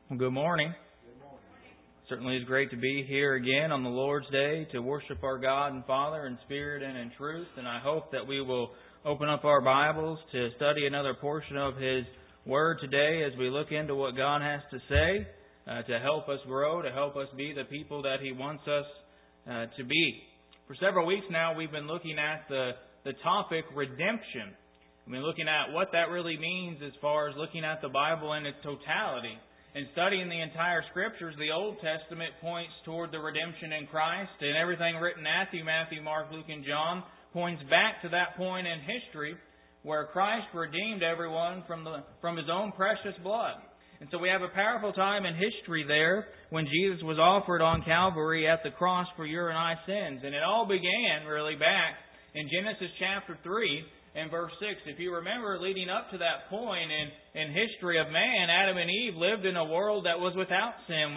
Well, good morning. Certainly is great to be here again on the Lord's Day to worship our God and Father in spirit and in truth. And I hope that we will open up our Bibles to study another portion of His Word today as we look into what God has to say to help us grow, to help us be the people that He wants us to be. For several weeks now, we've been looking at the topic redemption. We've been looking at what that really means as far as looking at the Bible in its totality. And studying the entire Scriptures, the Old Testament points toward the redemption in Christ, and everything written Matthew, Mark, Luke, and John points back to that point in history where Christ redeemed everyone from His own precious blood. And so we have a powerful time in history there when Jesus was offered on Calvary at the cross for your and I sins. And it all began really back in Genesis chapter 3. In verse 6, if you remember, leading up to that point in history of man, Adam and Eve lived in a world that was without sin,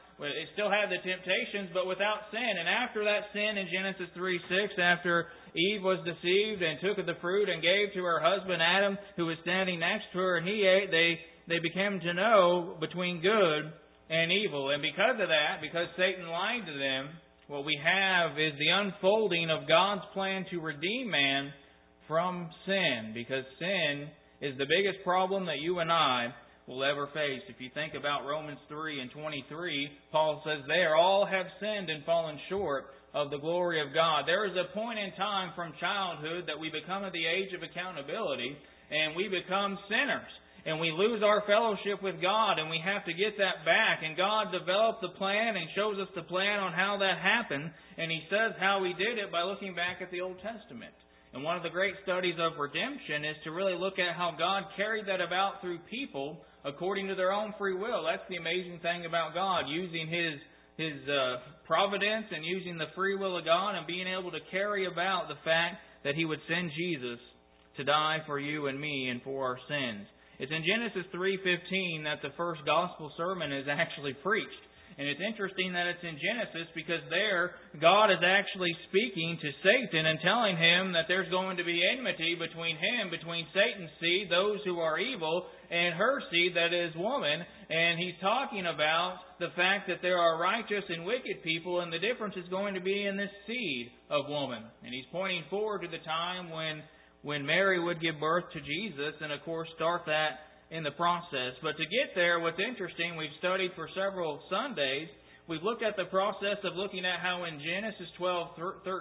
it still had the temptations, but without sin. And after that sin in Genesis 3:6, after Eve was deceived and took of the fruit and gave to her husband Adam, who was standing next to her, and he ate, they became to know between good and evil. And because of that, because Satan lied to them, what we have is the unfolding of God's plan to redeem man from sin, because sin is the biggest problem that you and I will ever face. If you think about Romans 3 and 23, Paul says there, all have sinned and fallen short of the glory of God. There is a point in time from childhood that we become at the age of accountability, and we become sinners. And we lose our fellowship with God, and we have to get that back. And God developed the plan and shows us the plan on how that happened. And He says how He did it by looking back at the Old Testament. And one of the great studies of redemption is to really look at how God carried that about through people according to their own free will. That's the amazing thing about God, using His providence and using the free will of God and being able to carry about the fact that He would send Jesus to die for you and me and for our sins. It's in Genesis 3:15 that the first gospel sermon is actually preached. And it's interesting that it's in Genesis because there God is actually speaking to Satan and telling him that there's going to be enmity between Satan's seed, those who are evil, and her seed, that is woman. And He's talking about the fact that there are righteous and wicked people, and the difference is going to be in this seed of woman. And He's pointing forward to the time when Mary would give birth to Jesus, and of course start that in the process. But to get there, what's interesting, we've studied for several Sundays, we've looked at the process of looking at how in Genesis 12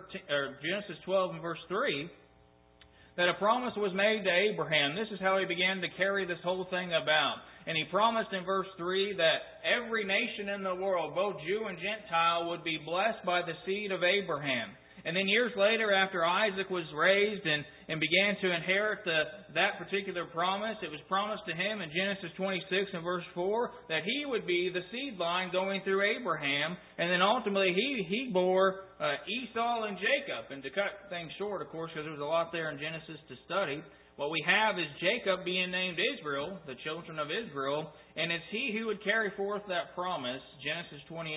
and verse 3, that a promise was made to Abraham. This is how he began to carry this whole thing about. And He promised in verse 3 that every nation in the world, both Jew and Gentile, would be blessed by the seed of Abraham. And then years later, after Isaac was raised and began to inherit that particular promise, it was promised to him in Genesis 26 and verse 4 that he would be the seed line going through Abraham. And then ultimately he bore Esau and Jacob. And to cut things short, of course, because there was a lot there in Genesis to study, what we have is Jacob being named Israel, the children of Israel, and it's he who would carry forth that promise, Genesis 28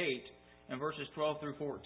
and verses 12 through 14.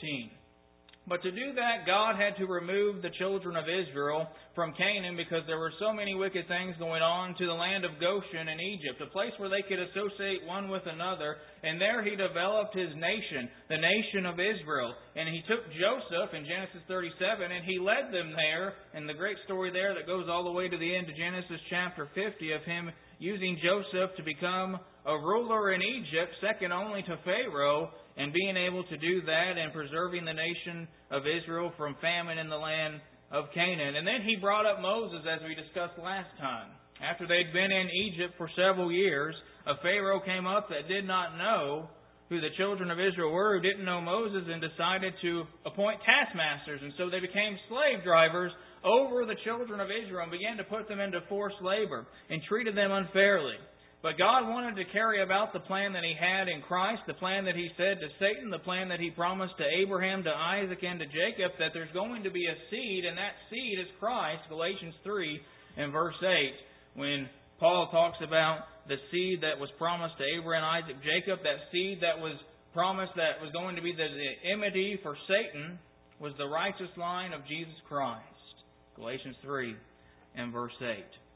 But to do that, God had to remove the children of Israel from Canaan because there were so many wicked things going on to the land of Goshen in Egypt, a place where they could associate one with another. And there He developed His nation, the nation of Israel. And He took Joseph in Genesis 37 and He led them there. And the great story there that goes all the way to the end of Genesis chapter 50 of Him using Joseph to become a ruler in Egypt, second only to Pharaoh, and being able to do that and preserving the nation of Israel from famine in the land of Canaan. And then He brought up Moses, as we discussed last time. After they'd been in Egypt for several years, a Pharaoh came up that did not know who the children of Israel were, who didn't know Moses, and decided to appoint taskmasters. And so they became slave drivers over the children of Israel and began to put them into forced labor and treated them unfairly. But God wanted to carry about the plan that He had in Christ, the plan that He said to Satan, the plan that He promised to Abraham, to Isaac, and to Jacob, that there's going to be a seed, and that seed is Christ, Galatians 3 and verse 8. When Paul talks about the seed that was promised to Abraham, Isaac, Jacob, that seed that was promised that was going to be the enmity for Satan was the righteous line of Jesus Christ. Galatians 3 and verse 8.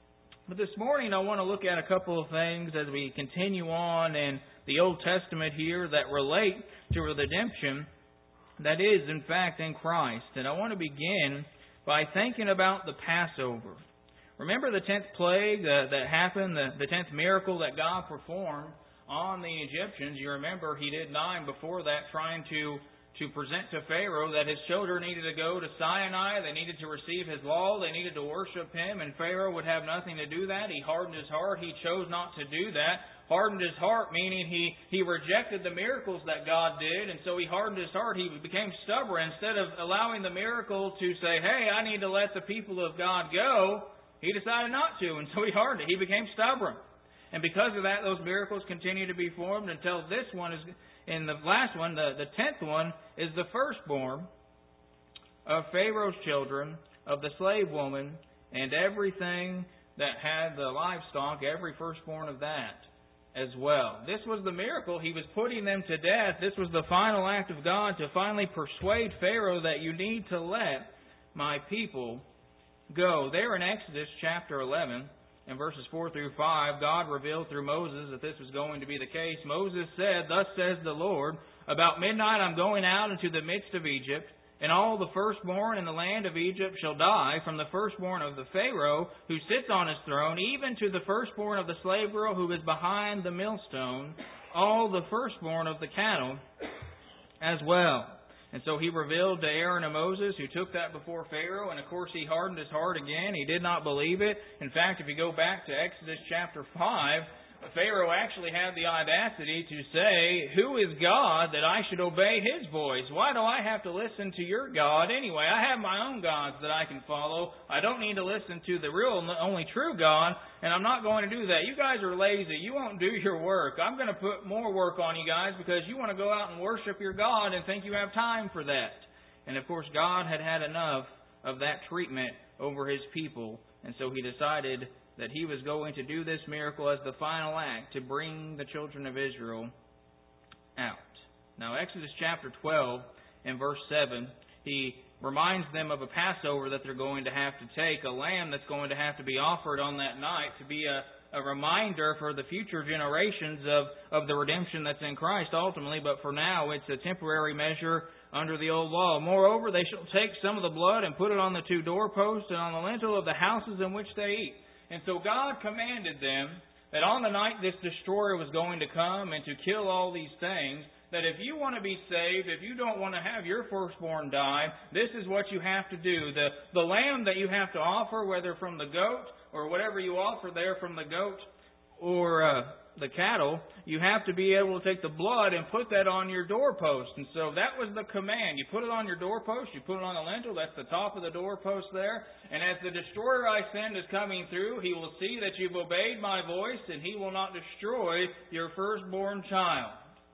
But this morning I want to look at a couple of things as we continue on in the Old Testament here that relate to redemption that is, in fact, in Christ. And I want to begin by thinking about the Passover. Remember the 10th plague that happened, the 10th miracle that God performed on the Egyptians? You remember He did 9 before that, trying to present to Pharaoh that his children needed to go to Sinai, they needed to receive His law, they needed to worship Him, and Pharaoh would have nothing to do that. He hardened his heart. He chose not to do that. Hardened his heart, meaning he rejected the miracles that God did, and so he hardened his heart. He became stubborn. Instead of allowing the miracle to say, hey, I need to let the people of God go, he decided not to, and so he hardened it. He became stubborn. And because of that, those miracles continue to be formed until this one is, in the last one, the 10th one, is the firstborn of Pharaoh's children, of the slave woman, and everything that had the livestock, every firstborn of that as well. This was the miracle. He was putting them to death. This was the final act of God to finally persuade Pharaoh that you need to let my people go. There in Exodus chapter 11, in verses 4 through 5, God revealed through Moses that this was going to be the case. Moses said, thus says the Lord, about midnight I'm going out into the midst of Egypt, and all the firstborn in the land of Egypt shall die, from the firstborn of the Pharaoh who sits on his throne, even to the firstborn of the slave girl who is behind the millstone, all the firstborn of the cattle as well. And so He revealed to Aaron and Moses, who took that before Pharaoh, and of course he hardened his heart again. He did not believe it. In fact, if you go back to Exodus chapter 5, Pharaoh actually had the audacity to say, who is God that I should obey His voice? Why do I have to listen to your God anyway? I have my own gods that I can follow. I don't need to listen to the real, only true God, and I'm not going to do that. You guys are lazy. You won't do your work. I'm going to put more work on you guys because you want to go out and worship your God and think you have time for that. And of course, God had had enough of that treatment over His people, and so He decided that He was going to do this miracle as the final act to bring the children of Israel out. Now, Exodus chapter 12 and verse 7, He reminds them of a Passover that they're going to have to take, a lamb that's going to have to be offered on that night to be a reminder for the future generations of the redemption that's in Christ ultimately, but for now it's a temporary measure under the old law. Moreover, they shall take some of the blood and put it on the 2 doorposts and on the lintel of the houses in which they eat. And so God commanded them that on the night this destroyer was going to come and to kill all these things, that if you want to be saved, if you don't want to have your firstborn die, this is what you have to do. The lamb that you have to offer, whether from the goat or whatever you offer there from the goat or the cattle, you have to be able to take the blood and put that on your doorpost. And so that was the command. You put it on your doorpost, you put it on the lintel, that's the top of the doorpost there. And as the destroyer I send is coming through, he will see that you've obeyed my voice, and he will not destroy your firstborn child.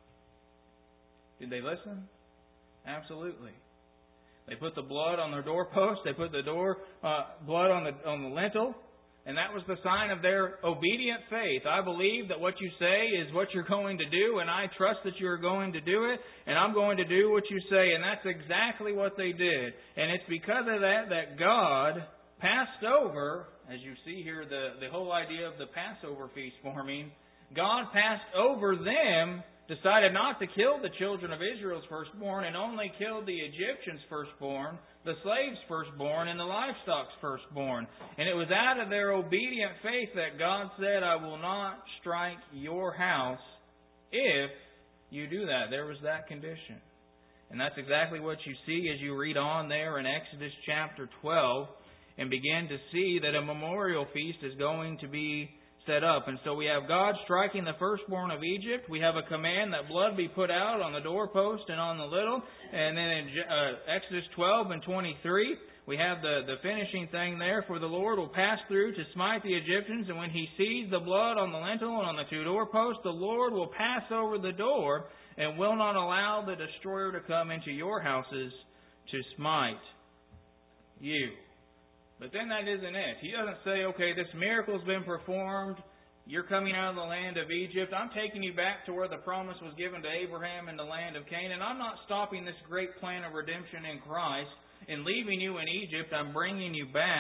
Did they listen? Absolutely. They put the blood on their doorpost, they put the blood on the lintel. And that was the sign of their obedient faith. I believe that what you say is what you're going to do, and I trust that you're going to do it, and I'm going to do what you say. And that's exactly what they did. And it's because of that God passed over, as you see here, the whole idea of the Passover feast forming. God passed over them, decided not to kill the children of Israel's firstborn, and only killed the Egyptians' firstborn, the slaves' firstborn, and the livestock's firstborn. And it was out of their obedient faith that God said, I will not strike your house if you do that. There was that condition. And that's exactly what you see as you read on there in Exodus chapter 12 and begin to see that a memorial feast is going to be set up. And so we have God striking the firstborn of Egypt. We have a command that blood be put out on the doorpost and on the lintel. And then in Exodus 12 and 23, we have the finishing thing there. For the Lord will pass through to smite the Egyptians, and when He sees the blood on the lintel and on the 2 doorposts, the Lord will pass over the door and will not allow the destroyer to come into your houses to smite you. But then that isn't it. He doesn't say, okay, this miracle's been performed. You're coming out of the land of Egypt. I'm taking you back to where the promise was given to Abraham in the land of Canaan. I'm not stopping this great plan of redemption in Christ and leaving you in Egypt. I'm bringing you back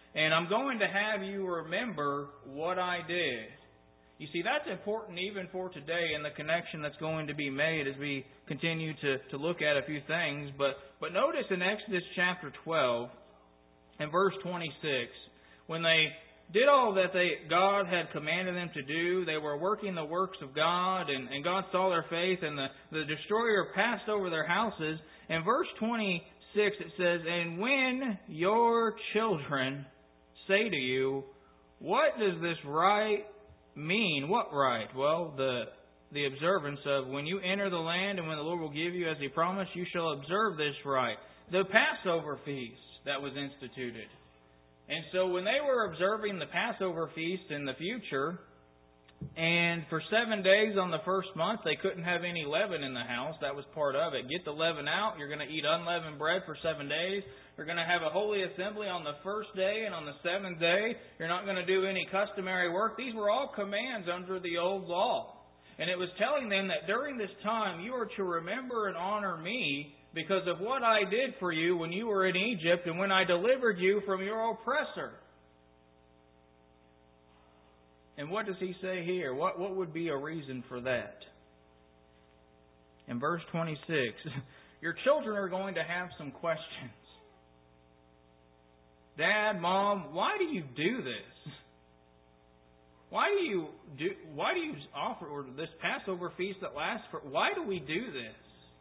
And I'm going to have you remember what I did. You see, that's important even for today and the connection that's going to be made as we continue to look at a few things. But notice in Exodus chapter 12 and verse 26, when they did all that God had commanded them to do, they were working the works of God, and God saw their faith, and the destroyer passed over their houses. In verse 26 it says, "And when your children say to you, 'What does this rite mean?'" What rite? Well, the observance of when you enter the land and when the Lord will give you as He promised, you shall observe this rite. The Passover feast that was instituted. And so when they were observing the Passover feast in the future, and for 7 days on the first month, they couldn't have any leaven in the house. That was part of it. Get the leaven out. You're going to eat unleavened bread for 7 days. You're going to have a holy assembly on the first day, and on the seventh day, you're not going to do any customary work. These were all commands under the old law. And it was telling them that during this time, you are to remember and honor me because of what I did for you when you were in Egypt and when I delivered you from your oppressor. And what does he say here? What would be a reason for that? In verse 26, your children are going to have some questions. Dad, Mom, why do you do this? Why do you offer or this Passover feast that lasts for? Why do we do this?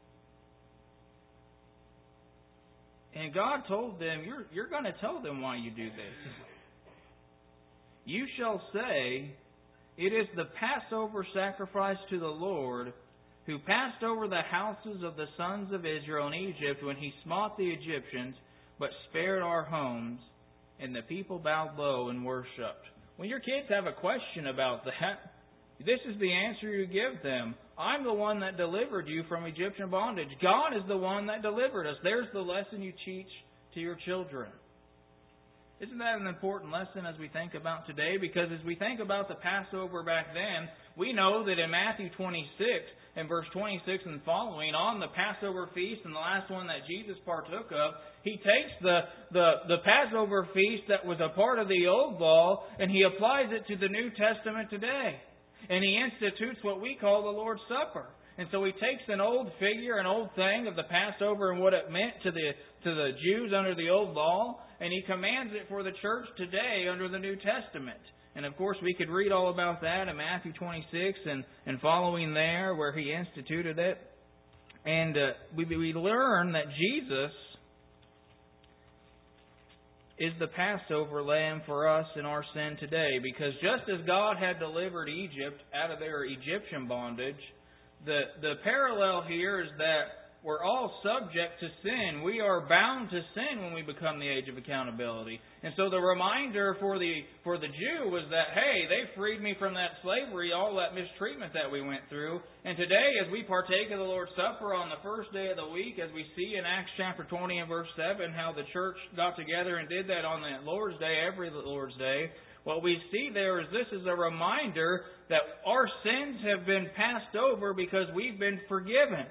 And God told them, you're going to tell them why you do this. You shall say, it is the Passover sacrifice to the Lord, who passed over the houses of the sons of Israel in Egypt when He smote the Egyptians, but spared our homes. And the people bowed low and worshipped. When your kids have a question about that, this is the answer you give them. I'm the one that delivered you from Egyptian bondage. God is the one that delivered us. There's the lesson you teach to your children. Isn't that an important lesson as we think about today? Because as we think about the Passover back then, we know that in Matthew 26 and verse 26 and following, on the Passover feast and the last one that Jesus partook of, He takes the Passover feast that was a part of the old law and He applies it to the New Testament today. And He institutes what we call the Lord's Supper. And so He takes an old figure, an old thing of the Passover and what it meant to the Jews under the old law, and He commands it for the church today under the New Testament. And of course we could read all about that in Matthew 26 and following there where He instituted it. And we learn that Jesus is the Passover lamb for us in our sin today. Because just as God had delivered Egypt out of their Egyptian bondage, the parallel here is that we're all subject to sin. We are bound to sin when we become the age of accountability. And so the reminder for the Jew was that, hey, they freed me from that slavery, all that mistreatment that we went through. And today, as we partake of the Lord's Supper on the first day of the week, as we see in Acts chapter 20 and verse 7, how the church got together and did that on the Lord's Day, every Lord's Day, what we see there is this is a reminder that our sins have been passed over because we've been forgiven.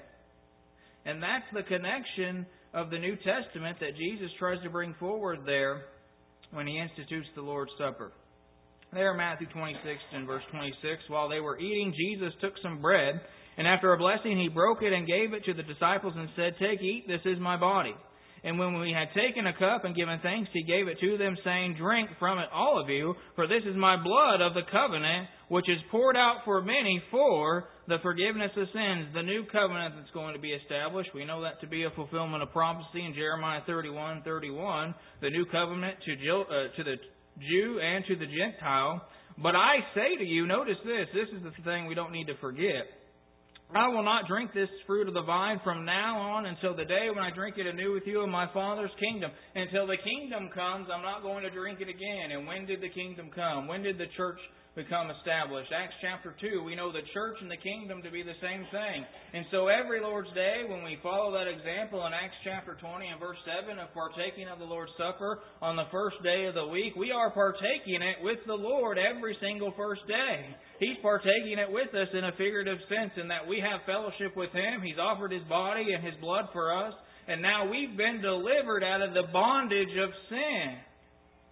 And that's the connection of the New Testament that Jesus tries to bring forward there when He institutes the Lord's Supper. There, Matthew 26 and verse 26, while they were eating, Jesus took some bread, and after a blessing He broke it and gave it to the disciples and said, "Take, eat, this is my body." And when we had taken a cup and given thanks, He gave it to them, saying, "Drink from it, all of you, for this is my blood of the covenant, which is poured out for many for the forgiveness of sins." The new covenant that's going to be established, we know that to be a fulfillment of prophecy in Jeremiah 31:31. The new covenant to the Jew and to the Gentile. But I say to you, notice this is the thing we don't need to forget. I will not drink this fruit of the vine from now on until the day when I drink it anew with you in my Father's kingdom. Until the kingdom comes, I'm not going to drink it again. And when did the kingdom come? When did the church become established? Acts chapter 2, we know the church and the kingdom to be the same thing. And so every Lord's Day, when we follow that example in Acts chapter 20 and verse 7 of partaking of the Lord's Supper on the first day of the week, we are partaking it with the Lord every single first day. He's partaking it with us in a figurative sense in that we have fellowship with Him. He's offered His body and His blood for us. And now we've been delivered out of the bondage of sin.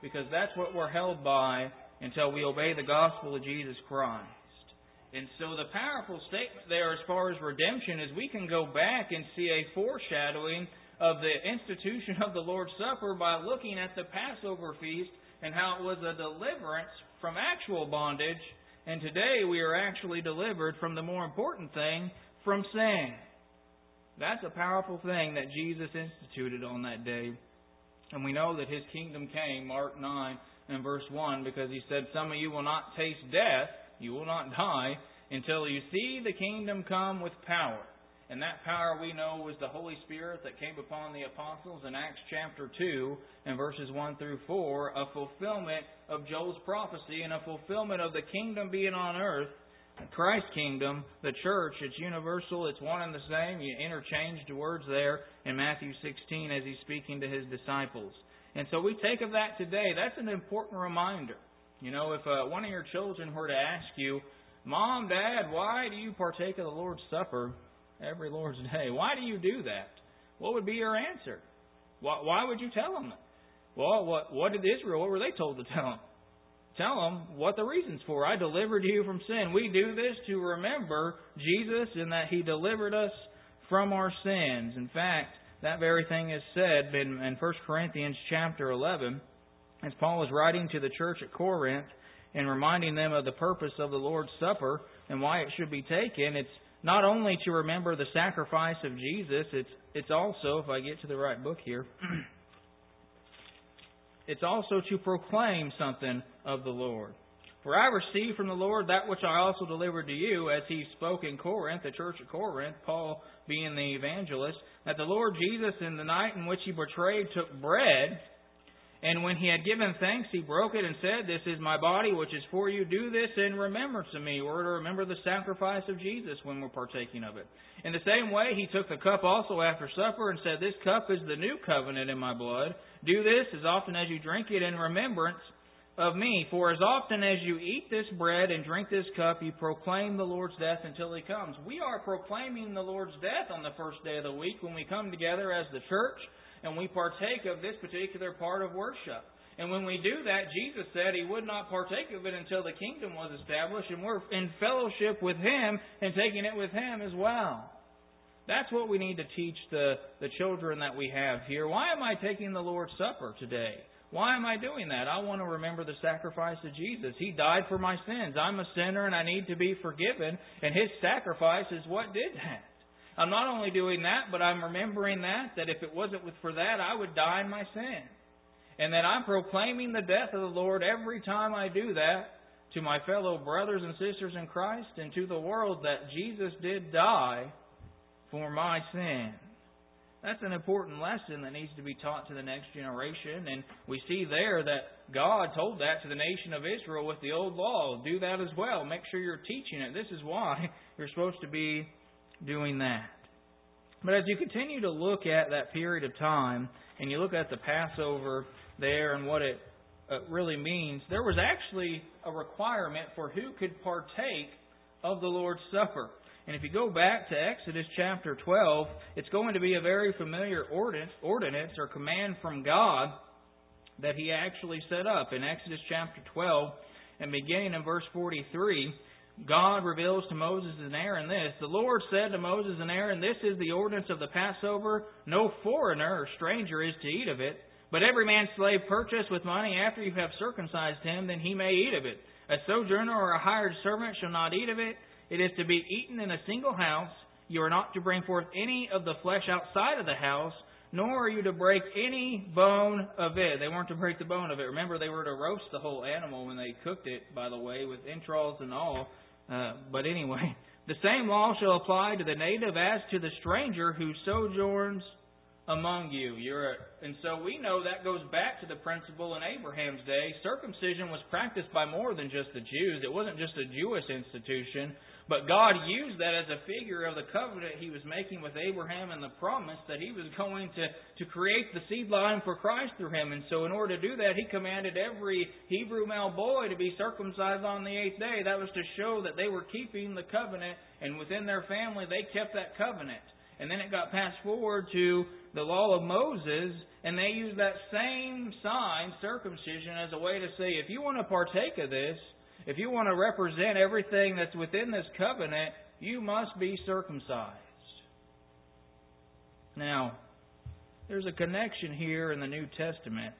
because that's what we're held by until we obey the gospel of Jesus Christ. And so the powerful statement there as far as redemption is we can go back and see a foreshadowing of the institution of the Lord's Supper by looking at the Passover feast and how it was a deliverance from actual bondage. And today we are actually delivered from the more important thing, from sin. That's a powerful thing that Jesus instituted on that day. And we know that His kingdom came, Mark 9 and verse 1, because He said, some of you will not taste death, you will not die, until you see the kingdom come with power. And that power we know was the Holy Spirit that came upon the apostles in Acts chapter 2 and verses 1 through 4, a fulfillment of Joel's prophecy and a fulfillment of the kingdom being on earth. Christ's kingdom, the church, it's universal, it's one and the same. You interchanged words there in Matthew 16 as He's speaking to His disciples. And so we take of that today. That's an important reminder. You know, if one of your children were to ask you, Mom, Dad, why do you partake of the Lord's Supper every Lord's Day? Why do you do that? What would be your answer? Why would you tell them that? Well, what did Israel, what were they told to tell them? Tell them what the reason's for. I delivered you from sin. We do this to remember Jesus and that He delivered us from our sins. In fact, that very thing is said in 1 Corinthians chapter 11, as Paul is writing to the church at Corinth and reminding them of the purpose of the Lord's Supper and why it should be taken. It's not only to remember the sacrifice of Jesus, it's also, if I get to the right book here, it's also to proclaim something of the Lord. For I received from the Lord that which I also delivered to you, as he spoke in Corinth, the church at Corinth, Paul being the evangelist, that the Lord Jesus, in the night in which He betrayed, took bread, and when He had given thanks, He broke it and said, This is my body, which is for you. Do this in remembrance of me. We're to remember the sacrifice of Jesus when we're partaking of it. In the same way, He took the cup also after supper and said, This cup is the new covenant in my blood. Do this as often as you drink it in remembrance of me. For as often as you eat this bread and drink this cup, you proclaim the Lord's death until He comes. We are proclaiming the Lord's death on the first day of the week when we come together as the church and we partake of this particular part of worship. And when we do that, Jesus said He would not partake of it until the kingdom was established, and we're in fellowship with Him and taking it with Him as well. That's what we need to teach the children that we have here. Why am I taking the Lord's Supper today? Why am I doing that? I want to remember the sacrifice of Jesus. He died for my sins. I'm a sinner and I need to be forgiven, and His sacrifice is what did that. I'm not only doing that, but I'm remembering that if it wasn't for that, I would die in my sin. And that I'm proclaiming the death of the Lord every time I do that to my fellow brothers and sisters in Christ and to the world, that Jesus did die for my sin. That's an important lesson that needs to be taught to the next generation. And we see there that God told that to the nation of Israel with the old law. Do that as well. Make sure you're teaching it. This is why you're supposed to be doing that. But as you continue to look at that period of time and you look at the Passover there and what it really means, there was actually a requirement for who could partake of the Lord's Supper. And if you go back to Exodus chapter 12, it's going to be a very familiar ordinance or command from God that He actually set up. In Exodus chapter 12 and beginning in verse 43, God reveals to Moses and Aaron this. The Lord said to Moses and Aaron, This is the ordinance of the Passover. No foreigner or stranger is to eat of it. But every man's slave purchased with money after you have circumcised him, then he may eat of it. A sojourner or a hired servant shall not eat of it. It is to be eaten in a single house. You are not to bring forth any of the flesh outside of the house, nor are you to break any bone of it. They weren't to break the bone of it. Remember, they were to roast the whole animal when they cooked it, by the way, with entrails and all. But anyway, the same law shall apply to the native as to the stranger who sojourns among you. And so we know that goes back to the principle in Abraham's day. Circumcision was practiced by more than just the Jews. It wasn't just a Jewish institution. But God used that as a figure of the covenant He was making with Abraham and the promise that He was going to create the seed line for Christ through him. And so in order to do that, He commanded every Hebrew male boy to be circumcised on the 8th day. That was to show that they were keeping the covenant, and within their family they kept that covenant. And then it got passed forward to the law of Moses, and they used that same sign, circumcision, as a way to say, if you want to partake of this, if you want to represent everything that's within this covenant, you must be circumcised. Now, there's a connection here in the New Testament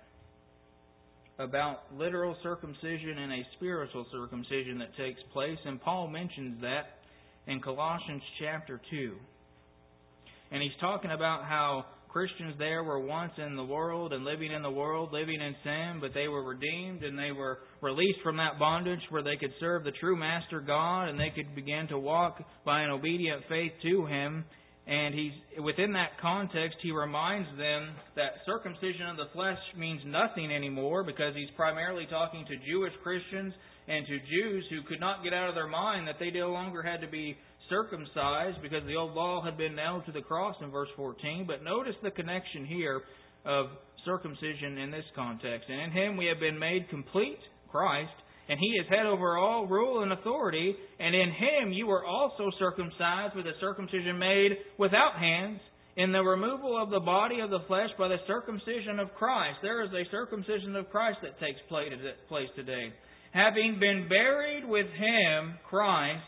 about literal circumcision and a spiritual circumcision that takes place, and Paul mentions that in Colossians chapter 2. And he's talking about how Christians there were once in the world and living in the world, living in sin, but they were redeemed and they were released from that bondage where they could serve the true Master God and they could begin to walk by an obedient faith to Him. And within that context, he reminds them that circumcision of the flesh means nothing anymore, because he's primarily talking to Jewish Christians and to Jews who could not get out of their mind that they no longer had to be circumcised because the old law had been nailed to the cross in verse 14. But notice the connection here of circumcision in this context. And in Him we have been made complete, Christ, and He is head over all rule and authority. And in Him you were also circumcised with a circumcision made without hands, in the removal of the body of the flesh by the circumcision of Christ. There is a circumcision of Christ that takes place today. Having been buried with Him, Christ,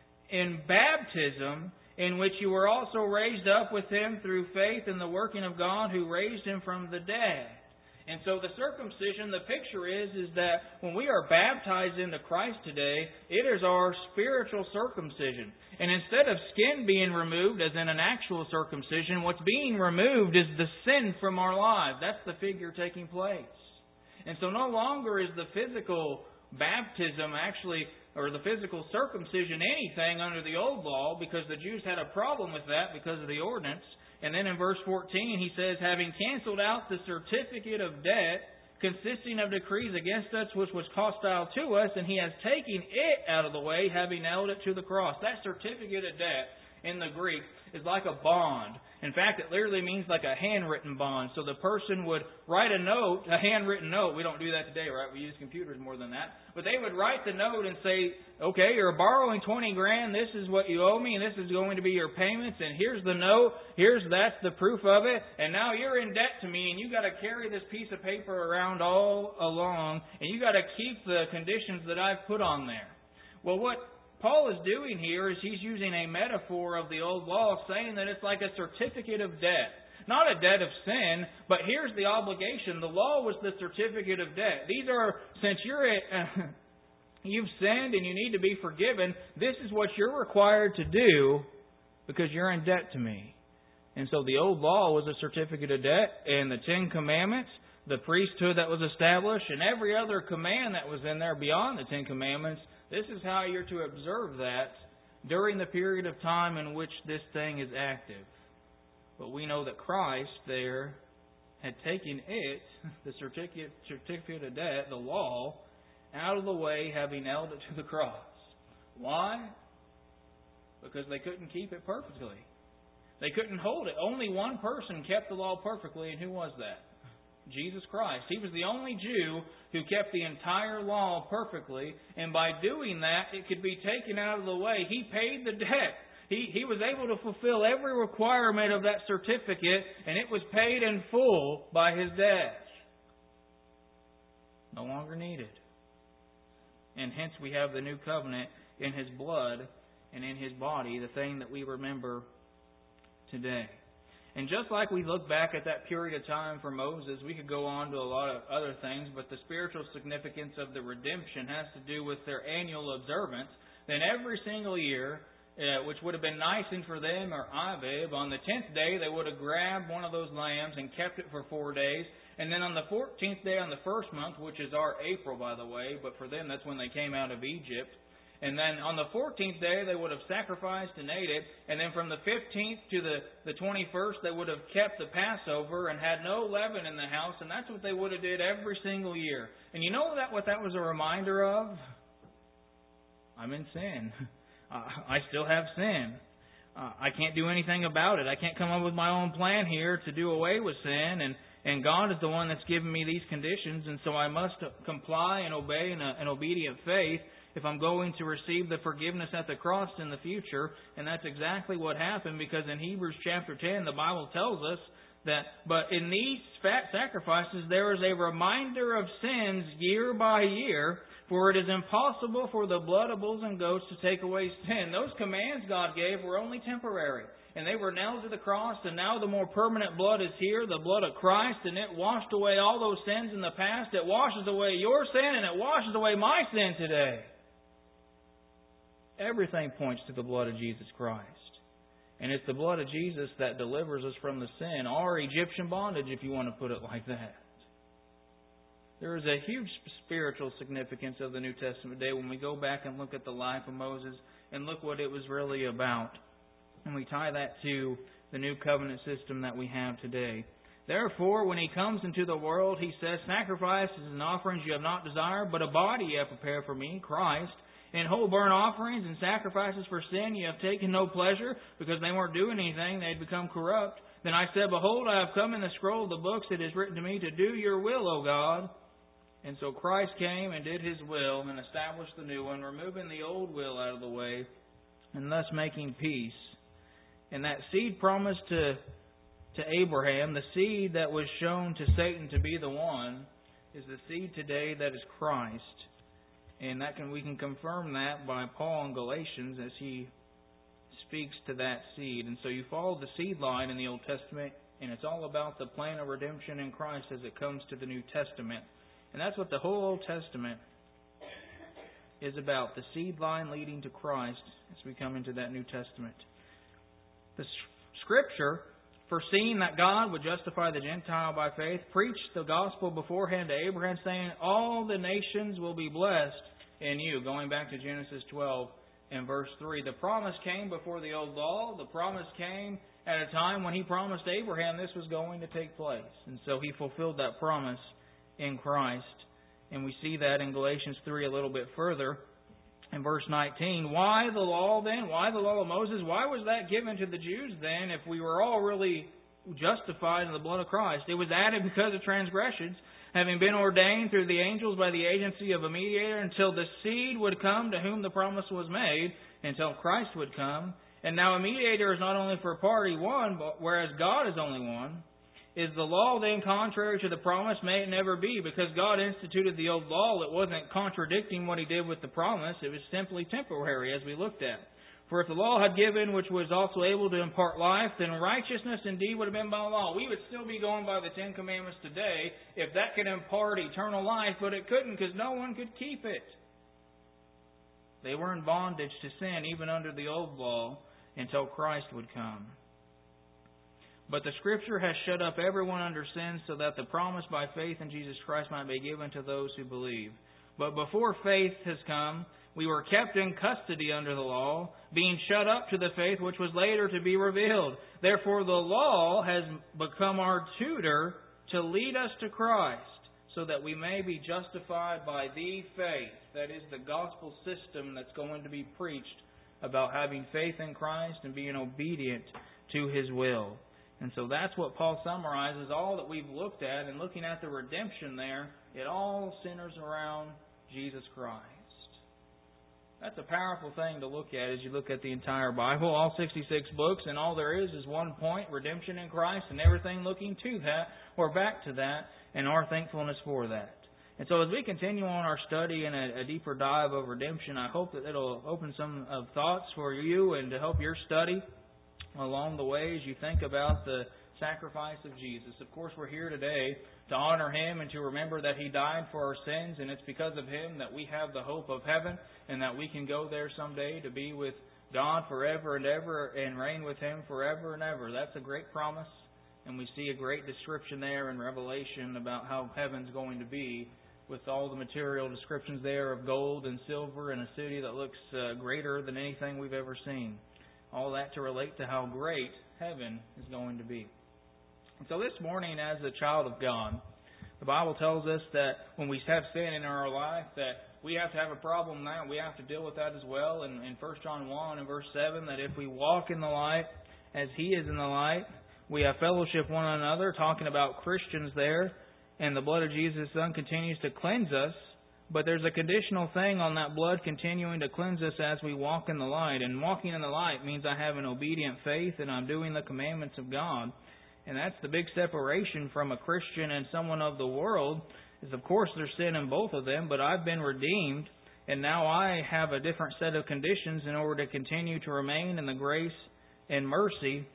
in baptism, in which you were also raised up with Him through faith in the working of God who raised Him from the dead. And so the circumcision, the picture is that when we are baptized into Christ today, it is our spiritual circumcision. And instead of skin being removed, as in an actual circumcision, what's being removed is the sin from our lives. That's the figure taking place. And so no longer is the physical baptism actually, or the physical circumcision, anything under the old law, because the Jews had a problem with that because of the ordinance. And then in verse 14 he says, having canceled out the certificate of debt consisting of decrees against us, which was hostile to us, and He has taken it out of the way, having nailed it to the cross. That certificate of debt in the Greek is like a bond. In fact, it literally means like a handwritten bond. So the person would write a note, a handwritten note. We don't do that today, right? We use computers more than that. But they would write the note and say, okay, you're borrowing $20,000. This is what you owe me, and this is going to be your payments. And here's the note. That's the proof of it. And now you're in debt to me, and you got to carry this piece of paper around all along, and you got to keep the conditions that I've put on there. Well, what Paul is doing here is he's using a metaphor of the old law, saying that it's like a certificate of debt. Not a debt of sin, but here's the obligation. The law was the certificate of debt. These are, since you've sinned and you need to be forgiven, this is what you're required to do because you're in debt to me. And so the old law was a certificate of debt, and the Ten Commandments, the priesthood that was established, and every other command that was in there beyond the Ten Commandments, this is how you're to observe that during the period of time in which this thing is active. But we know that Christ there had taken it, the certificate of debt, the law, out of the way, having nailed it to the cross. Why? Because they couldn't keep it perfectly. They couldn't hold it. Only one person kept the law perfectly, and who was that? Jesus Christ. He was the only Jew who kept the entire law perfectly, and by doing that, it could be taken out of the way. He paid the debt. He was able to fulfill every requirement of that certificate, and it was paid in full by His death. No longer needed. And hence we have the new covenant in His blood and in His body, the thing that we remember today. And just like we look back at that period of time for Moses, we could go on to a lot of other things, but the spiritual significance of the redemption has to do with their annual observance. Then every single year, which would have been Nisan for them, or Abib, on the 10th day they would have grabbed one of those lambs and kept it for 4 days. And then on the 14th day on the first month, which is our April, by the way, but for them that's when they came out of Egypt. And then on the 14th day, they would have sacrificed and ate it. And then from the 15th to the 21st, they would have kept the Passover and had no leaven in the house. And that's what they would have did every single year. And you know what that was a reminder of? I'm in sin. I still have sin. I can't do anything about it. I can't come up with my own plan here to do away with sin. And God is the one that's given me these conditions. And so I must comply and obey in an obedient faith. if I'm going to receive the forgiveness at the cross in the future. And that's exactly what happened, because in Hebrews chapter 10, the Bible tells us that, but in these fat sacrifices there is a reminder of sins year by year, for it is impossible for the blood of bulls and goats to take away sin. Those commands God gave were only temporary, and they were nailed to the cross, and now the more permanent blood is here, the blood of Christ, and it washed away all those sins in the past. It washes away your sin, and it washes away my sin today. Everything points to the blood of Jesus Christ. And it's the blood of Jesus that delivers us from the sin, our Egyptian bondage, if you want to put it like that. There is a huge spiritual significance of the New Testament day when we go back and look at the life of Moses and look what it was really about. And we tie that to the new covenant system that we have today. Therefore, when He comes into the world, He says, sacrifices and offerings you have not desired, but a body you have prepared for me, Christ. In whole burnt offerings and sacrifices for sin you have taken no pleasure, because they weren't doing anything, they had become corrupt. Then I said, behold, I have come in the scroll of the books it is written to me to do your will, O God. And so Christ came and did His will and established the new one, removing the old will out of the way, and thus making peace. And that seed promised to Abraham, the seed that was shown to Satan to be the one, is the seed today that is Christ. And we can confirm that by Paul in Galatians as he speaks to that seed. And so you follow the seed line in the Old Testament, and it's all about the plan of redemption in Christ as it comes to the New Testament. And that's what the whole Old Testament is about, the seed line leading to Christ as we come into that New Testament. The Scripture, foreseeing that God would justify the Gentile by faith, preached the gospel beforehand to Abraham, saying, all the nations will be blessed in you. Going back to Genesis 12 and verse 3. The promise came before the old law. The promise came at a time when He promised Abraham this was going to take place. And so He fulfilled that promise in Christ. And we see that in Galatians 3 a little bit further. In verse 19, why the law then? Why the law of Moses? Why was that given to the Jews then if we were all really justified in the blood of Christ? It was added because of transgressions, having been ordained through the angels by the agency of a mediator, until the seed would come to whom the promise was made, until Christ would come. And now a mediator is not only for party one, but whereas God is only one. Is the law then contrary to the promise? May it never be. Because God instituted the old law, it wasn't contradicting what He did with the promise. It was simply temporary, as we looked at. For if the law had given, which was also able to impart life, then righteousness indeed would have been by the law. We would still be going by the Ten Commandments today if that could impart eternal life, but it couldn't because no one could keep it. They were in bondage to sin even under the old law until Christ would come. But the Scripture has shut up everyone under sin, so that the promise by faith in Jesus Christ might be given to those who believe. But before faith has come, we were kept in custody under the law, being shut up to the faith which was later to be revealed. Therefore the law has become our tutor to lead us to Christ, so that we may be justified by the faith. That is the gospel system that's going to be preached about having faith in Christ and being obedient to His will. And so that's what Paul summarizes all that we've looked at, and looking at the redemption there, it all centers around Jesus Christ. That's a powerful thing to look at as you look at the entire Bible, all 66 books, and all there is one point, redemption in Christ, and everything looking to that or back to that, and our thankfulness for that. And so as we continue on our study in a deeper dive of redemption, I hope that it'll open some of thoughts for you and to help your study along the way as you think about the sacrifice of Jesus. Of course, we're here today to honor Him and to remember that He died for our sins, and it's because of Him that we have the hope of heaven and that we can go there someday to be with God forever and ever and reign with Him forever and ever. That's a great promise, and we see a great description there in Revelation about how heaven's going to be, with all the material descriptions there of gold and silver and a city that looks greater than anything we've ever seen. All that to relate to how great heaven is going to be. And so this morning, as a child of God, the Bible tells us that when we have sin in our life, that we have to have a problem now. We have to deal with that as well. And in 1 John 1 and verse 7, that if we walk in the light as He is in the light, we have fellowship one another, talking about Christians there. And the blood of Jesus' Son continues to cleanse us. But there's a conditional thing on that blood continuing to cleanse us as we walk in the light. And walking in the light means I have an obedient faith and I'm doing the commandments of God. And that's the big separation from a Christian and someone of the world, is of course there's sin in both of them, but I've been redeemed, and now I have a different set of conditions in order to continue to remain in the grace and mercy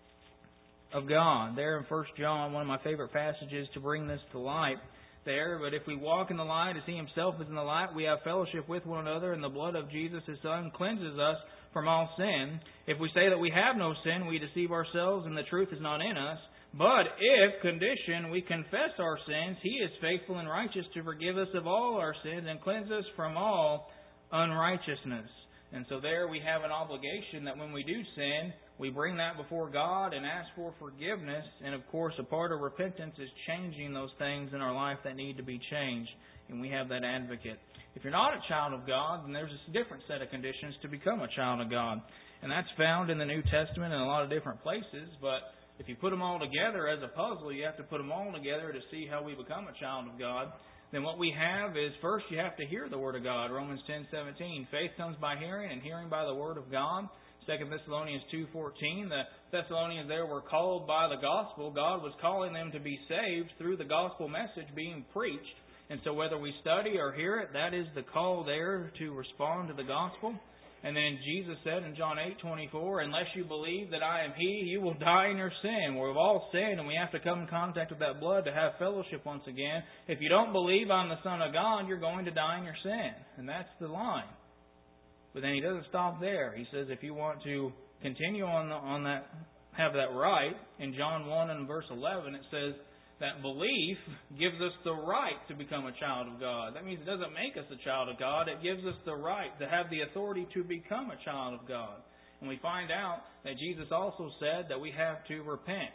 of God. There in 1 John, one of my favorite passages to bring this to light there. But if we walk in the light as He Himself is in the light, we have fellowship with one another, and the blood of Jesus, His Son, cleanses us from all sin. If we say that we have no sin, we deceive ourselves and the truth is not in us. But if, condition, we confess our sins, He is faithful and righteous to forgive us of all our sins and cleanse us from all unrighteousness. And so there we have an obligation that when we do sin, we bring that before God and ask for forgiveness. And of course, a part of repentance is changing those things in our life that need to be changed. And we have that advocate. If you're not a child of God, then there's a different set of conditions to become a child of God. And that's found in the New Testament in a lot of different places. But if you put them all together as a puzzle, you have to put them all together to see how we become a child of God. Then what we have is, first you have to hear the Word of God. Romans 10:17. Faith comes by hearing, and hearing by the Word of God. 2 Thessalonians 2:14. The Thessalonians there were called by the gospel. God was calling them to be saved through the gospel message being preached. And so whether we study or hear it, that is the call there to respond to the gospel. And then Jesus said in John 8:24, unless you believe that I am He, you will die in your sin. We've all sinned, and we have to come in contact with that blood to have fellowship once again. If you don't believe I'm the Son of God, you're going to die in your sin. And that's the line. But then He doesn't stop there. He says if you want to continue on that, have that right, in John 1 and verse 11, it says that belief gives us the right to become a child of God. That means it doesn't make us a child of God. It gives us the right to have the authority to become a child of God. And we find out that Jesus also said that we have to repent.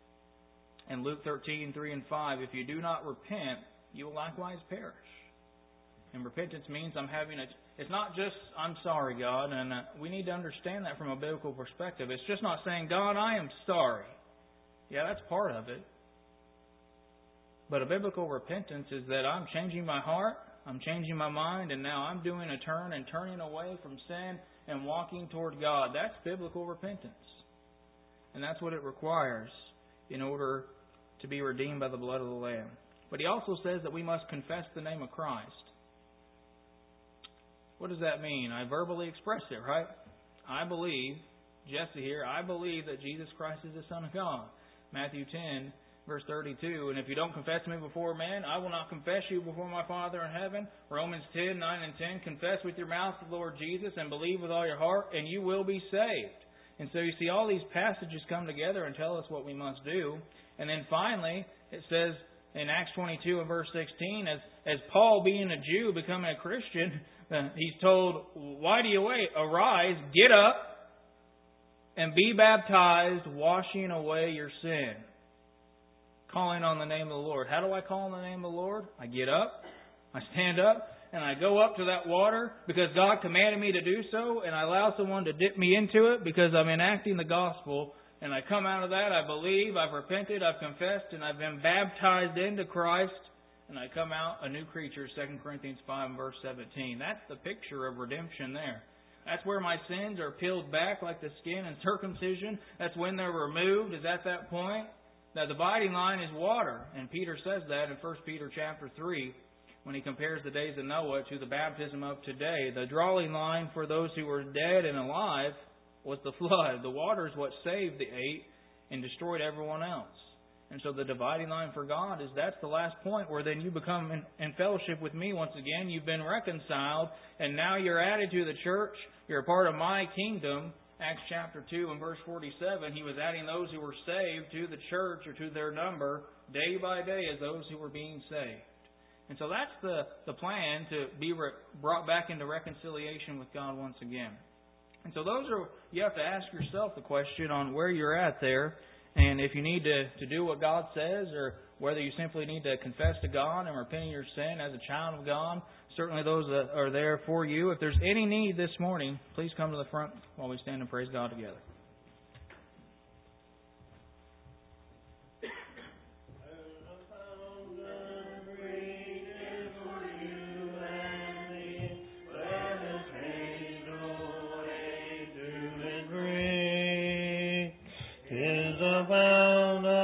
In Luke 13:3 and 5, if you do not repent, you will likewise perish. And repentance means it's not just, I'm sorry, God, and we need to understand that from a biblical perspective. It's just not saying, God, I am sorry. Yeah, that's part of it. But a biblical repentance is that I'm changing my heart, I'm changing my mind, and now I'm doing a turn and turning away from sin and walking toward God. That's biblical repentance. And that's what it requires in order to be redeemed by the blood of the Lamb. But He also says that we must confess the name of Christ. What does that mean? I verbally express it, right? I believe, Jesse here, I believe that Jesus Christ is the Son of God. Matthew 10, verse 32, and if you don't confess me before men, I will not confess you before my Father in heaven. Romans 10, 9 and 10, confess with your mouth the Lord Jesus and believe with all your heart, and you will be saved. And so you see all these passages come together and tell us what we must do. And then finally, it says in Acts 22 and verse 16, as Paul being a Jew becoming a Christian, he's told, why do you wait? Arise, get up, and be baptized, washing away your sin. Calling on the name of the Lord. How do I call on the name of the Lord? I get up, I stand up, and I go up to that water because God commanded me to do so, and I allow someone to dip me into it because I'm enacting the gospel, and I come out of that, I believe, I've repented, I've confessed, and I've been baptized into Christ, and I come out a new creature, 2 Corinthians 5 verse 17. That's the picture of redemption there. That's where my sins are peeled back like the skin in circumcision. That's when they're removed, is at that point. Now, the dividing line is water, and Peter says that in 1 Peter chapter 3 when he compares the days of Noah to the baptism of today. The drawing line for those who were dead and alive was the flood. The water is what saved the eight and destroyed everyone else. And so the dividing line for God is that's the last point where then you become in fellowship with me once again. You've been reconciled, and now you're added to the church. You're a part of my kingdom. Acts chapter 2 and verse 47, He was adding those who were saved to the church or to their number day by day as those who were being saved. And so that's the plan to be brought back into reconciliation with God once again. And so you have to ask yourself the question on where you're at there, and if you need to do what God says, or whether you simply need to confess to God and repent of your sin as a child of God. Certainly those that are there for you. If there's any need this morning, please come to the front while we stand and praise God together. Great is for you. the fount